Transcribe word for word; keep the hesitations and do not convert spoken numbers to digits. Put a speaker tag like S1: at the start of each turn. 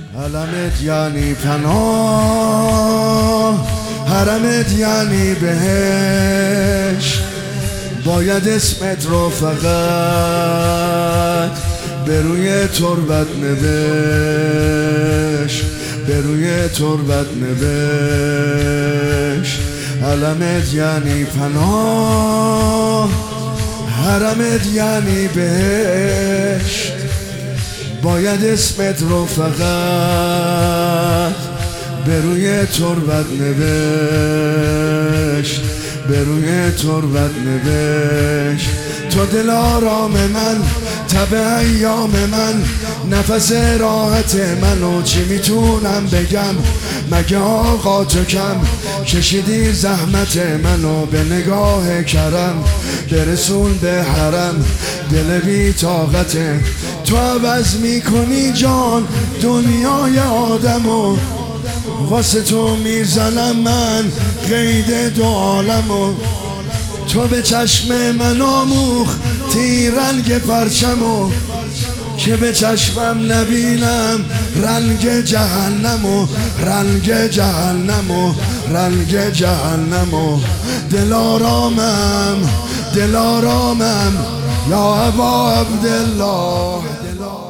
S1: علمت یعنی پناه، حرمت یعنی بهشت. باید اسمت رو فقط به روی تربت نوشت، به روی تربت نوشت. علمت یعنی پناه، حرمت یعنی بهشت. باید اسمت رو فقط به روی تربت نوشت، به روی تربت نوشت. تو دل آرام من، تب ایام من، نفس راحت منو چی میتونم بگم؟ مگه آقا تو کم کشیدی زحمت منو به نگاه کرم، برسون به حرم دل بی طاقته. تو عوض میکنی جان دنیای آدمو، واسه تو میزنم من قید دو عالمو. تو به چشم من آموخ تی رنگ پرچمو، که به چشمم نبینم رنگ جهنمو، رنگ جهنمو، رنگ جهنمو. دلارامم دلارامم یا ابا عبدالله.